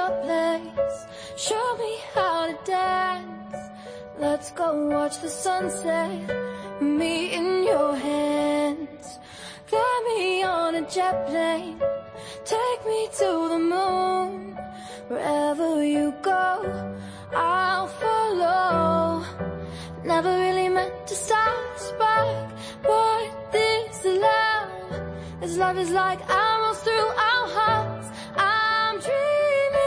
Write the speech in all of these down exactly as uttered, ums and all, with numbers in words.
your place. Show me how to dance. Let's go watch the sunset. Me in your hands. Fly me on a jet plane. Take me to the moon. Wherever you go, I'll follow. Never really meant to start a spark. What is love? This love is like arrows through our hearts. I'm dreaming.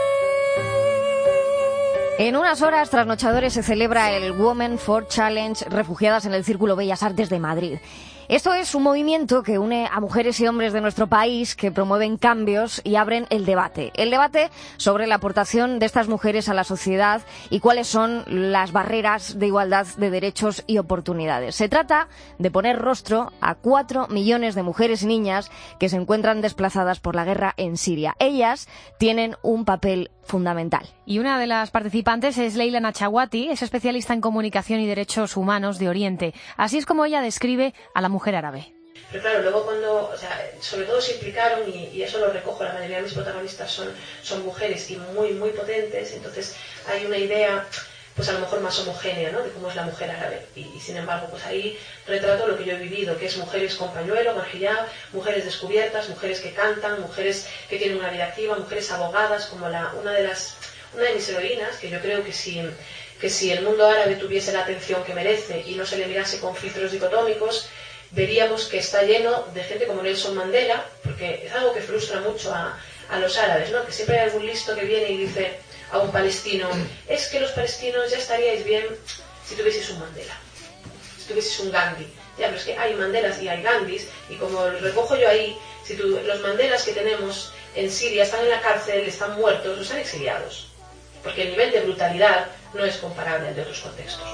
En unas horas, trasnochadores, se celebra el Women for Challenge Refugiadas en el Círculo Bellas Artes de Madrid. Esto es un movimiento que une a mujeres y hombres de nuestro país que promueven cambios y abren el debate. El debate sobre la aportación de estas mujeres a la sociedad y cuáles son las barreras de igualdad de derechos y oportunidades. Se trata de poner rostro a cuatro millones de mujeres y niñas que se encuentran desplazadas por la guerra en Siria. Ellas tienen un papel fundamental. Y una de las participantes es Leila Nachawati, es especialista en comunicación y derechos humanos de Oriente. Así es como ella describe a la mujer árabe. Pero claro, luego cuando, o sea, sobre todo se implicaron, y, y eso lo recojo, la mayoría de mis protagonistas son, son mujeres y muy, muy potentes, entonces hay una idea, pues a lo mejor más homogénea, ¿no?, de cómo es la mujer árabe. Y, y sin embargo, pues ahí retrato lo que yo he vivido, que es mujeres con pañuelo, con hijab, mujeres descubiertas, mujeres que cantan, mujeres que tienen una vida activa, mujeres abogadas, como la, una de las, una de mis heroínas, que yo creo que si, que si el mundo árabe tuviese la atención que merece y no se le mirase con filtros dicotómicos, veríamos que está lleno de gente como Nelson Mandela, porque es algo que frustra mucho a, a los árabes, ¿no?, que siempre hay algún listo que viene y dice a un palestino, es que los palestinos ya estaríais bien si tuvieseis un Mandela, si tuvieseis un Gandhi. Ya, pero es que hay Mandelas y hay Gandhis, y como recojo yo ahí, si tú, los Mandelas que tenemos en Siria están en la cárcel, están muertos, o están exiliados, porque el nivel de brutalidad no es comparable al de otros contextos.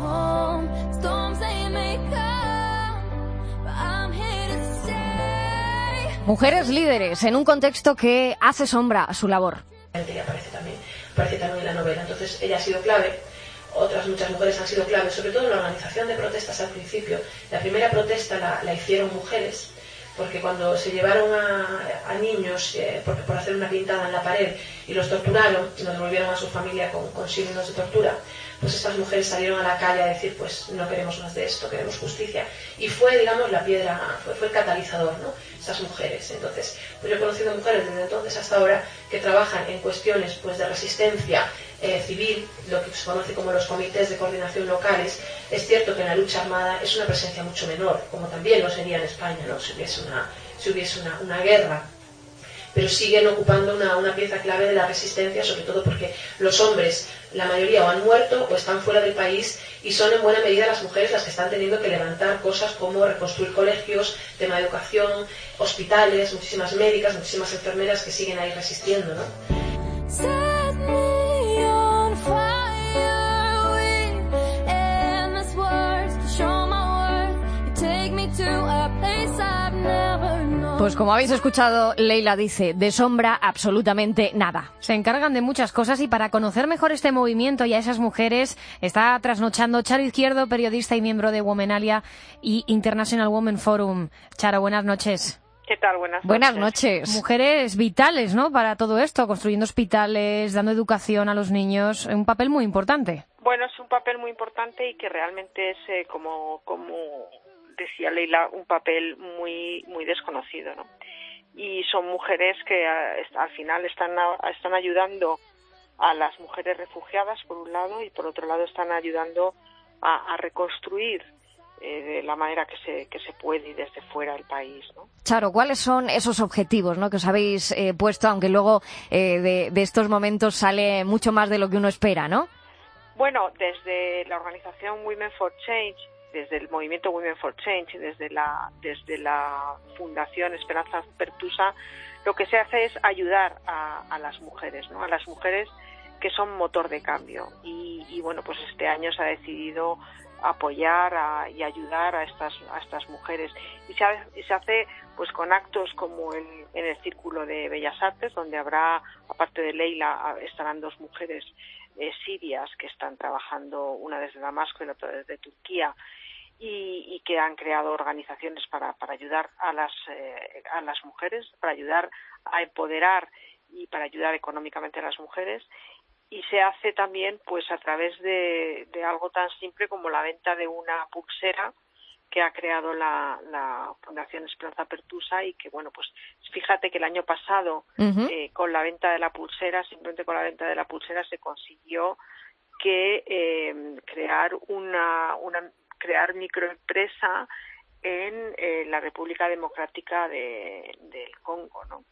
Mujeres líderes en un contexto que hace sombra a su labor. Ella aparece también, aparece también en la novela. Entonces ella ha sido clave, otras muchas mujeres han sido clave, sobre todo en la organización de protestas al principio. La primera protesta la, la hicieron mujeres, porque cuando se llevaron a, a niños eh, por, por hacer una pintada en la pared y los torturaron y los devolvieron a su familia con, con signos de tortura, pues estas mujeres salieron a la calle a decir, pues no queremos más de esto, queremos justicia. Y fue, digamos, la piedra, fue, fue el catalizador, ¿no?, esas mujeres. Entonces, pues yo he conocido mujeres desde entonces hasta ahora que trabajan en cuestiones, pues, de resistencia eh, civil, lo que se conoce como los comités de coordinación locales. Es cierto que en la lucha armada es una presencia mucho menor, como también lo sería en España, ¿no?, si hubiese una, si hubiese una, una guerra. Pero siguen ocupando una, una pieza clave de la resistencia, sobre todo porque los hombres, la mayoría, o han muerto o están fuera del país, y son en buena medida las mujeres las que están teniendo que levantar cosas como reconstruir colegios, tema de educación, hospitales, muchísimas médicas, muchísimas enfermeras que siguen ahí resistiendo, ¿no? Pues como habéis escuchado, Leila dice, de sombra absolutamente nada. Se encargan de muchas cosas, y para conocer mejor este movimiento y a esas mujeres está trasnochando Charo Izquierdo, periodista y miembro de Womenalia y International Women Forum. Charo, buenas noches. ¿Qué tal? Buenas noches. Buenas noches. Mujeres vitales, ¿no?, para todo esto, construyendo hospitales, dando educación a los niños, un papel muy importante. Bueno, es un papel muy importante y que realmente es, eh, como, como decía Leila, un papel muy, muy desconocido, ¿no? Y son mujeres que a, al final están, a, están ayudando a las mujeres refugiadas, por un lado, y por otro lado están ayudando a, a reconstruir eh, de la manera que se, que se puede y desde fuera del país, ¿no? Charo, ¿cuáles son esos objetivos, ¿no?, que os habéis eh, puesto, aunque luego eh, de, de estos momentos sale mucho más de lo que uno espera, ¿no? Bueno, desde la organización Women for Change, desde el movimiento Women for Change, desde la, desde la Fundación Esperanza Pertusa, lo que se hace es ayudar a, a las mujeres, ¿no?, a las mujeres que son motor de cambio. Y, y bueno, pues este año se ha decidido apoyar a, y ayudar a estas, a estas mujeres. Y se, ha, y se hace pues con actos como el, en el Círculo de Bellas Artes, donde habrá, aparte de Leila, estarán dos mujeres eh, sirias que están trabajando, una desde Damasco y la otra desde Turquía, y, y que han creado organizaciones para, para ayudar a las, eh, a las mujeres, para ayudar a empoderar y para ayudar económicamente a las mujeres. Y se hace también pues a través de, de algo tan simple como la venta de una pulsera que ha creado la, la Fundación Esperanza Pertusa y que, bueno, pues fíjate que el año pasado uh-huh. eh, con la venta de la pulsera, simplemente con la venta de la pulsera se consiguió que eh, crear una, una crear microempresa en eh, la República Democrática de, del Congo, ¿no?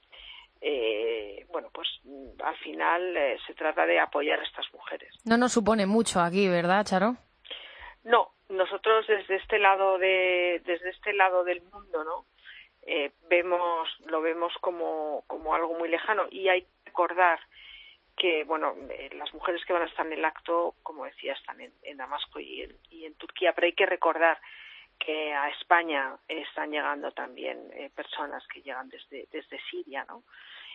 Eh, bueno, pues al final eh, se trata de apoyar a estas mujeres. No nos supone mucho aquí, ¿verdad, Charo? No, nosotros desde este lado de desde este lado del mundo, ¿no? Eh, vemos lo vemos como como algo muy lejano y hay que recordar que, bueno, eh, las mujeres que van a estar en el acto, como decía, están en, en Damasco y en, y en Turquía, pero hay que recordar que a España están llegando también eh, personas que llegan desde desde Siria, ¿no?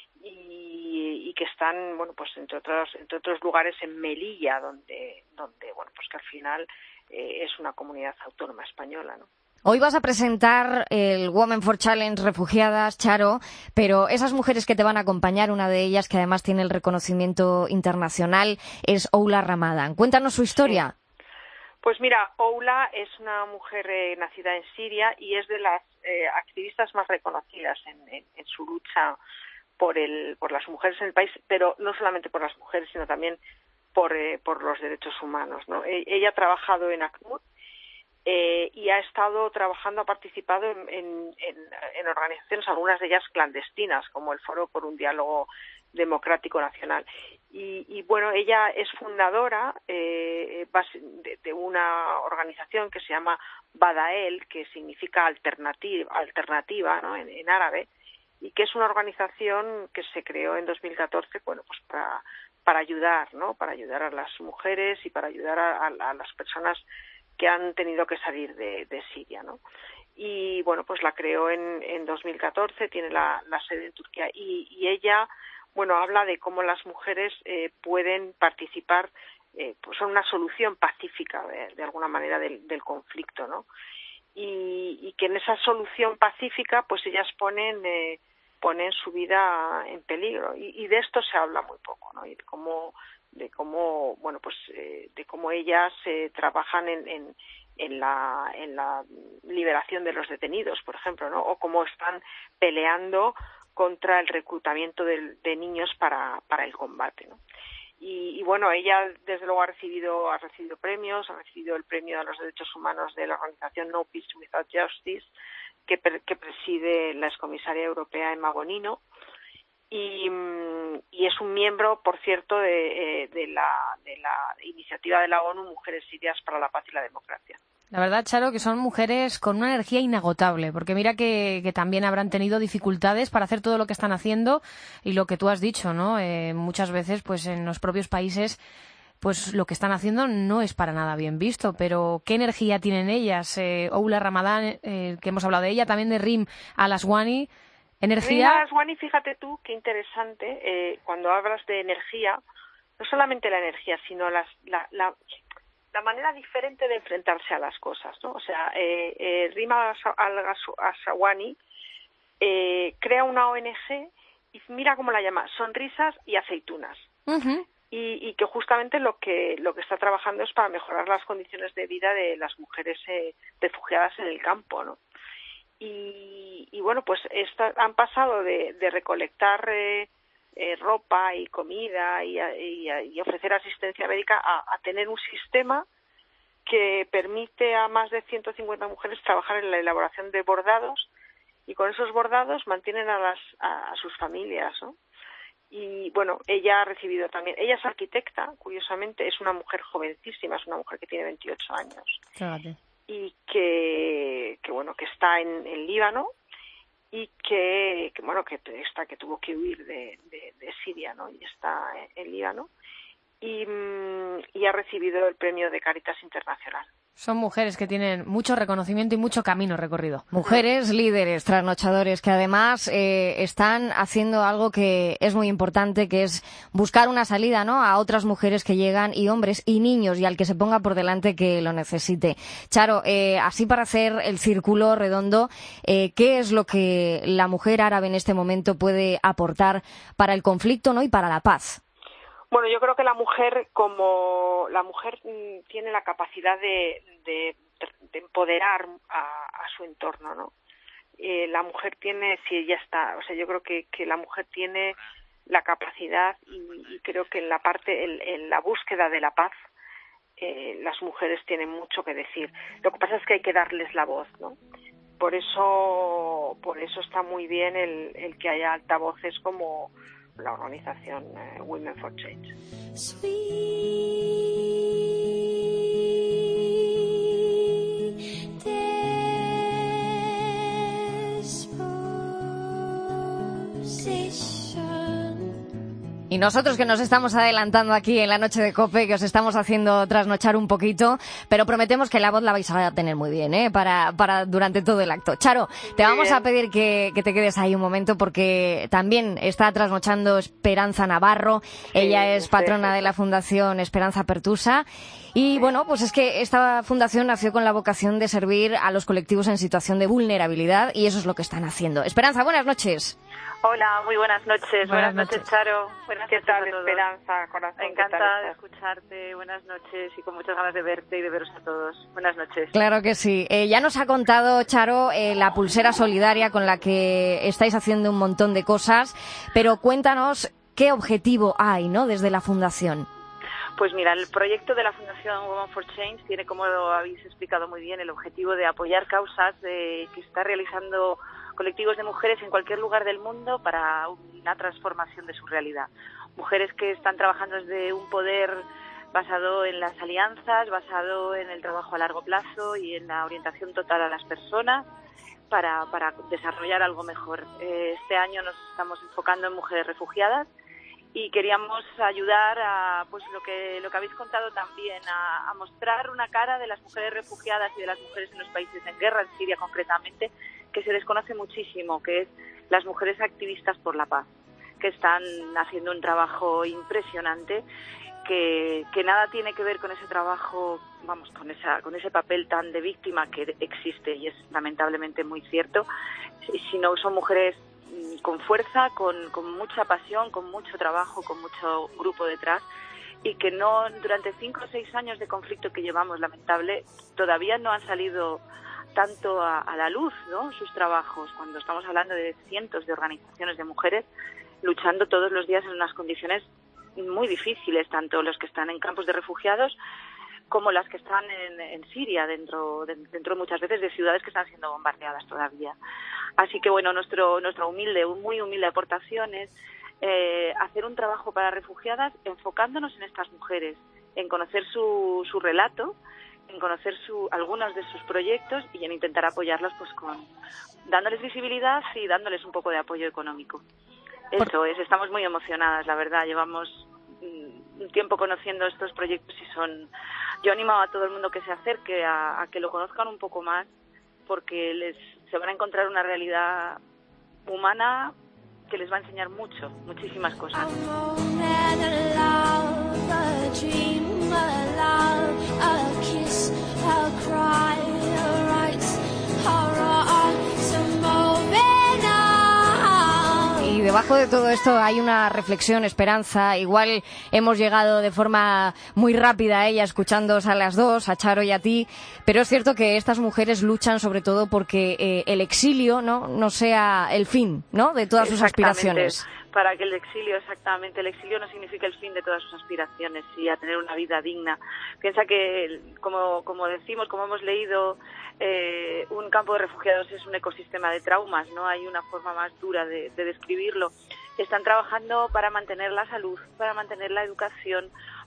Y, y que están, bueno, pues entre otros entre otros lugares en Melilla, donde donde bueno, pues que al final eh, es una comunidad autónoma española, ¿no? Hoy vas a presentar el Women for Challenge Refugiadas, Charo, pero esas mujeres que te van a acompañar, una de ellas que además tiene el reconocimiento internacional, es Oula Ramadan. Cuéntanos su historia. Sí. Pues mira, Oula es una mujer eh, nacida en Siria y es de las eh, activistas más reconocidas en, en, en su lucha por el por las mujeres en el país, pero no solamente por las mujeres, sino también por eh, por los derechos humanos, ¿no? E- ella ha trabajado en ACNUR eh, y ha estado trabajando, ha participado en, en, en, en organizaciones, algunas de ellas clandestinas, como el Foro por un Diálogo Democrático Nacional. Y, y bueno, ella es fundadora eh, de, de una organización que se llama Badael, que significa alternativa, alternativa, ¿no? en, en árabe, y que es una organización que se creó en dos mil catorce, bueno, pues para para ayudar, ¿no? Para ayudar a las mujeres y para ayudar a, a, a las personas que han tenido que salir de, de Siria, ¿no? Y bueno, pues la creó en, en dos mil catorce, tiene la, la sede en Turquía y, y ella, bueno, habla de cómo las mujeres eh, pueden participar, eh, pues son una solución pacífica de, de alguna manera del, del conflicto, ¿no? Y, y que en esa solución pacífica pues ellas ponen eh, ponen su vida en peligro y, y de esto se habla muy poco, ¿no? Y de cómo de cómo bueno pues eh, de cómo ellas eh, trabajan en, en en la en la liberación de los detenidos, por ejemplo, ¿no? O cómo están peleando contra el reclutamiento de, de niños para para el combate, ¿no? Y, y bueno, ella desde luego ha recibido ha recibido premios, ha recibido el premio a los derechos humanos de la organización No Peace Without Justice, que, que preside la excomisaria europea Emma Bonino, y, y es un miembro, por cierto, de, de, la, de la iniciativa de la ONU Mujeres Sirias para la Paz y la Democracia. La verdad, Charo, que son mujeres con una energía inagotable, porque mira que, que también habrán tenido dificultades para hacer todo lo que están haciendo y lo que tú has dicho, ¿no? Eh, muchas veces, pues en los propios países, pues lo que están haciendo no es para nada bien visto, pero ¿qué energía tienen ellas? Eh, Oula Ramadan, eh, que hemos hablado de ella, también de Rim Al-Aswani, energía... Rim Al-Aswani, fíjate tú, qué interesante, eh, cuando hablas de energía, no solamente la energía, sino las, la... la la manera diferente de enfrentarse a las cosas, ¿no? O sea, eh, eh, Rima Al-Aswani eh, crea una O N G y mira cómo la llama, Sonrisas y Aceitunas. Uh-huh. Y, y que justamente lo que lo que está trabajando es para mejorar las condiciones de vida de las mujeres eh, refugiadas en el campo, ¿no? Y, y bueno, pues esta, han pasado de, de recolectar eh, Eh, ropa y comida y, y, y ofrecer asistencia médica a, a tener un sistema que permite a más de ciento cincuenta mujeres trabajar en la elaboración de bordados y con esos bordados mantienen a las a, a sus familias, ¿no? Y bueno, ella ha recibido también, ella es arquitecta, curiosamente, es una mujer jovencísima, es una mujer que tiene veintiocho años. Fíjate. Y que, que bueno, que está en, en Líbano y que, que bueno que está que tuvo que huir de, de, de Siria, ¿no? Y está en, en Líbano y, y ha recibido el premio de Cáritas Internacional. Son mujeres que tienen mucho reconocimiento y mucho camino recorrido. Mujeres líderes, trasnochadores, que además eh, están haciendo algo que es muy importante, que es buscar una salida, ¿no?, a otras mujeres que llegan, y hombres y niños, y al que se ponga por delante que lo necesite. Charo, eh, así para hacer el círculo redondo, eh, ¿qué es lo que la mujer árabe en este momento puede aportar para el conflicto, ¿no?, y para la paz? Bueno, yo creo que la mujer, como la mujer tiene la capacidad de, de, de empoderar a, a su entorno, ¿no? Eh, la mujer tiene, si ella está, o sea, yo creo que, que la mujer tiene la capacidad y, y creo que en la parte, en, en la búsqueda de la paz, eh, las mujeres tienen mucho que decir. Lo que pasa es que hay que darles la voz, ¿no? Por eso, por eso está muy bien el, el que haya altavoces como la organización eh, Women for Change. Y nosotros que nos estamos adelantando aquí en la noche de COPE, que os estamos haciendo trasnochar un poquito, pero prometemos que la voz la vais a tener muy bien, ¿eh? Para, para durante todo el acto. Charo, te vamos bien. a pedir que, que te quedes ahí un momento, porque también está trasnochando Esperanza Navarro. Sí, Ella es patrona sí. de la Fundación Esperanza Pertusa. Y bueno, pues es que esta fundación nació con la vocación de servir a los colectivos en situación de vulnerabilidad, y eso es lo que están haciendo. Esperanza, buenas noches. Hola, muy buenas noches. Buenas, buenas noches, noches, Charo. Buenas ¿Qué noches tal, a todos. Esperanza, corazón? Encantada de escucharte. Buenas noches y con muchas ganas de verte y de veros a todos. Buenas noches. Claro que sí. Eh, ya nos ha contado, Charo, eh, la pulsera solidaria con la que estáis haciendo un montón de cosas, pero cuéntanos qué objetivo hay, ¿no?, desde la Fundación. Pues mira, el proyecto de la Fundación Women for Change tiene, como lo habéis explicado muy bien, el objetivo de apoyar causas de, que está realizando colectivos de mujeres en cualquier lugar del mundo para una transformación de su realidad. Mujeres que están trabajando desde un poder basado en las alianzas, basado en el trabajo a largo plazo y en la orientación total a las personas para, para desarrollar algo mejor. Eh, este año nos estamos enfocando en mujeres refugiadas y queríamos ayudar a, pues lo que lo que habéis contado también, a, a mostrar una cara de las mujeres refugiadas y de las mujeres en los países en guerra, en Siria concretamente, que se desconoce muchísimo, que es las mujeres activistas por la paz, que están haciendo un trabajo impresionante, que, que nada tiene que ver con ese trabajo, vamos, con esa con ese papel tan de víctima que existe y es lamentablemente muy cierto, sino son mujeres con fuerza, con, con mucha pasión, con mucho trabajo, con mucho grupo detrás, y que no durante cinco o seis años de conflicto que llevamos, lamentable, todavía no han salido tanto a, a la luz, ¿no?, sus trabajos, cuando estamos hablando de cientos de organizaciones de mujeres luchando todos los días en unas condiciones muy difíciles, tanto los que están en campos de refugiados como las que están en, en Siria, dentro, de, dentro muchas veces de ciudades que están siendo bombardeadas todavía. Así que bueno, nuestro nuestra humilde, muy humilde aportación es eh, hacer un trabajo para refugiadas enfocándonos en estas mujeres, en conocer su, su relato, en conocer su, algunos de sus proyectos y en intentar apoyarlos pues con dándoles visibilidad y dándoles un poco de apoyo económico. Eso es, estamos muy emocionadas, la verdad, llevamos mm, un tiempo conociendo estos proyectos y son... Yo animo a todo el mundo que se acerque a, a que lo conozcan un poco más, porque les se van a encontrar una realidad humana que les va a enseñar mucho, muchísimas cosas. Y debajo de todo esto hay una reflexión, Esperanza. Igual hemos llegado de forma muy rápida a ella, escuchándoos a las dos, a Charo y a ti, pero es cierto que estas mujeres luchan sobre todo porque eh, el exilio no no sea el fin, ¿no?, de todas sus aspiraciones. Para que el exilio, exactamente, el exilio no significa el fin de todas sus aspiraciones y a tener una vida digna. Piensa que, como, como decimos, como hemos leído, eh, un campo de refugiados es un ecosistema de traumas, no hay una forma más dura de, de describirlo. Están trabajando para mantener la salud, para mantener la educación,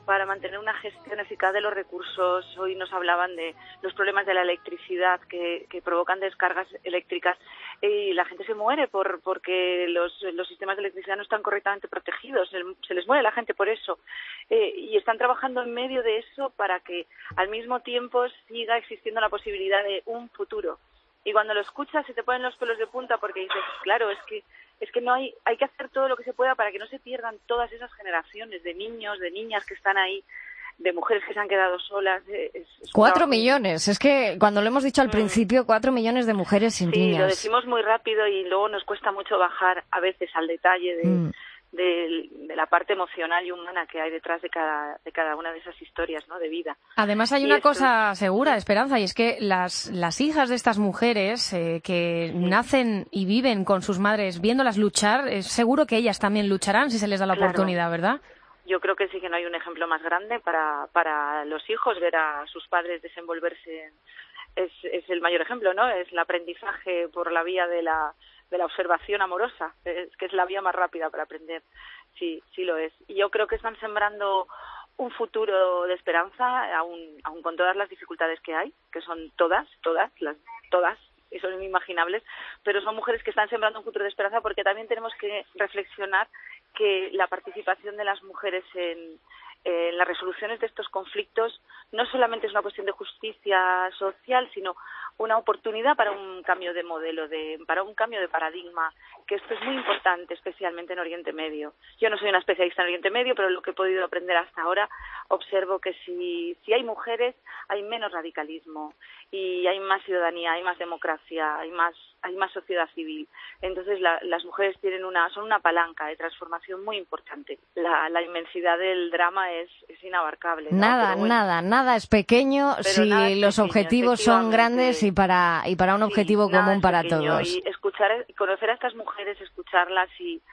para mantener una gestión eficaz de los recursos. Hoy nos hablaban de los problemas de la electricidad que, que provocan descargas eléctricas y la gente se muere por porque los, los sistemas de electricidad no están correctamente protegidos, se, se les muere la gente por eso. Eh, y están trabajando en medio de eso para que al mismo tiempo siga existiendo la posibilidad de un futuro. Y cuando lo escuchas se te ponen los pelos de punta porque dices, claro, es que es que no hay hay que hacer todo lo que se pueda para que no se pierdan todas esas generaciones de niños, de niñas que están ahí, de mujeres que se han quedado solas. Es, es cuatro millones, es que cuando lo hemos dicho al mm. principio, cuatro millones de mujeres sin sí, niñas. Sí, lo decimos muy rápido y luego nos cuesta mucho bajar a veces al detalle de... Mm. De, de la parte emocional y humana que hay detrás de cada de cada una de esas historias, ¿no?, de vida. Además hay y una esto... cosa segura, Esperanza, y es que las las hijas de estas mujeres eh, que sí. nacen y viven con sus madres viéndolas luchar, es seguro que ellas también lucharán si se les da la claro. oportunidad, ¿verdad? Yo creo que sí, que no hay un ejemplo más grande para para los hijos ver a sus padres desenvolverse. En, es es el mayor ejemplo, ¿no? Es el aprendizaje por la vía de la de la observación amorosa, es que es la vía más rápida para aprender, sí, sí lo es. Y yo creo que están sembrando un futuro de esperanza, aún, aún con todas las dificultades que hay, que son todas, todas, las todas, y son inimaginables, pero son mujeres que están sembrando un futuro de esperanza porque también tenemos que reflexionar que la participación de las mujeres en, en las resoluciones de estos conflictos no solamente es una cuestión de justicia social, sino una oportunidad para un cambio de modelo, de, para un cambio de paradigma, que esto es muy importante, especialmente en Oriente Medio. Yo no soy una especialista en Oriente Medio, pero lo que he podido aprender hasta ahora, observo que si, si hay mujeres, hay menos radicalismo y hay más ciudadanía, hay más democracia, hay más, hay más sociedad civil. Entonces la, las mujeres tienen una, son una palanca de transformación muy importante. La, la inmensidad del drama es, es inabarcable, ¿no? Nada, bueno, nada, nada es pequeño si nada es los pequeño, objetivos son grandes y para y para un objetivo sí, común para pequeño. todos. Y escuchar, conocer a estas mujeres, escucharlas y,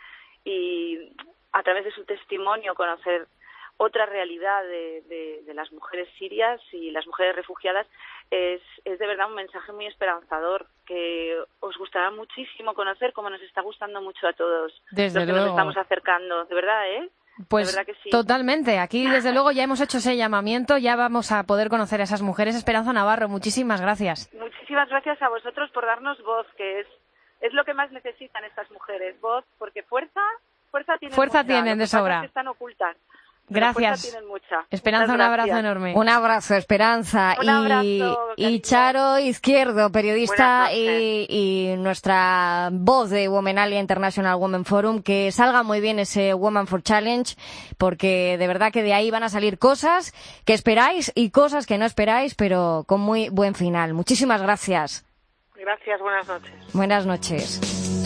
y a través de su testimonio conocer otra realidad de, de, de las mujeres sirias y las mujeres refugiadas es, es de verdad un mensaje muy esperanzador que os gustará muchísimo conocer, como nos está gustando mucho a todos. Desde los que luego. Nos estamos acercando, de verdad, ¿eh? Pues de verdad que sí. Totalmente. Aquí, desde luego, ya hemos hecho ese llamamiento, ya vamos a poder conocer a esas mujeres. Esperanza Navarro, muchísimas gracias. Muchísimas gracias a vosotros por darnos voz, que es, es lo que más necesitan estas mujeres, voz, porque fuerza, fuerza tienen Fuerza mucha, tienen de sobra. Es que están ocultas. Gracias. Mucha. Esperanza, un abrazo enorme. Un abrazo, Esperanza. Un y, abrazo, y Charo Izquierdo, periodista y, y nuestra voz de Womenalia International Women Forum. Que salga muy bien ese Women for Challenge, porque de verdad que de ahí van a salir cosas que esperáis y cosas que no esperáis, pero con muy buen final. Muchísimas gracias. Gracias, buenas noches. Buenas noches.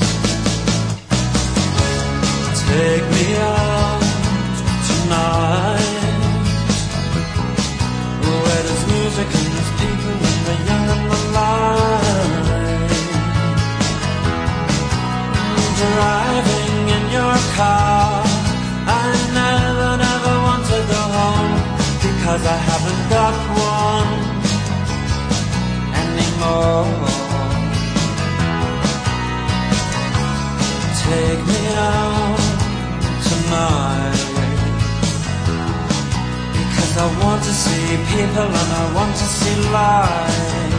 Take me out tonight, where there's music and there's people and the young and the light. Driving in your car, I never, never want to go home, because I haven't got one anymore. Take me out tonight, because I want to see people and I want to see life.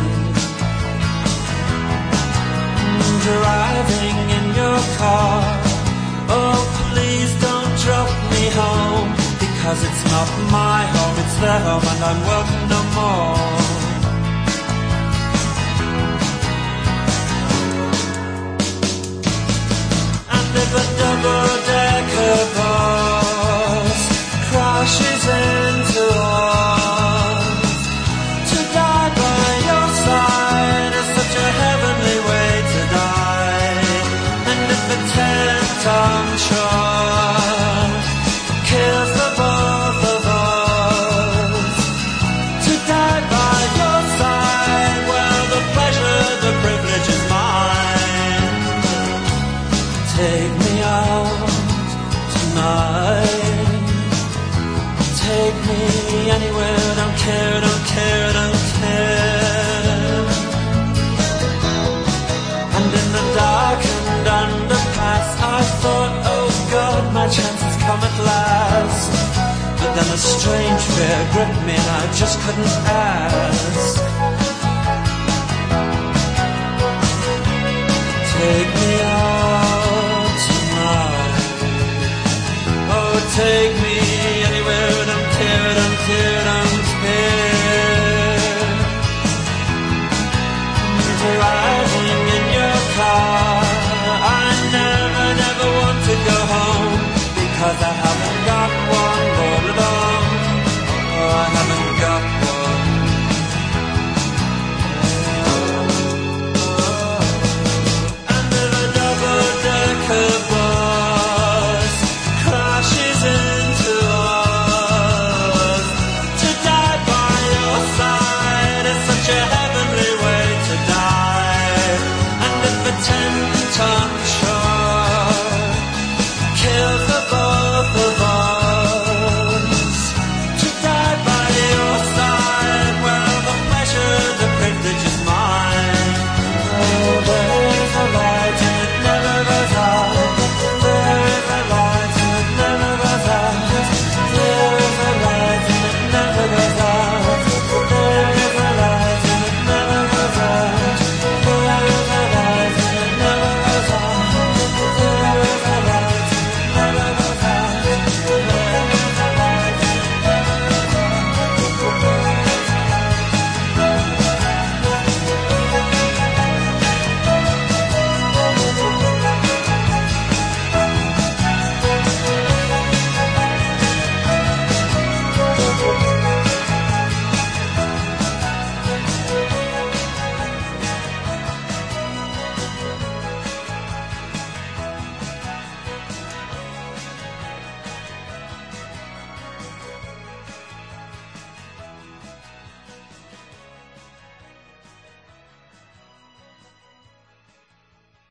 Driving in your car, oh please don't drop me home, because it's not my home, it's their home and I'm welcome no more. And if a double-decker bus crashes into us, to die by your side is such a heavenly way to die. And if a ten-ton truck kills the both of us, to die by your side, well, the pleasure, the privilege is mine. Take me out tonight, take me anywhere, don't care, don't care, don't care. And in the darkened underpass, I thought, oh God, my chance has come at last. But then a strange fear gripped me and I just couldn't ask. Take me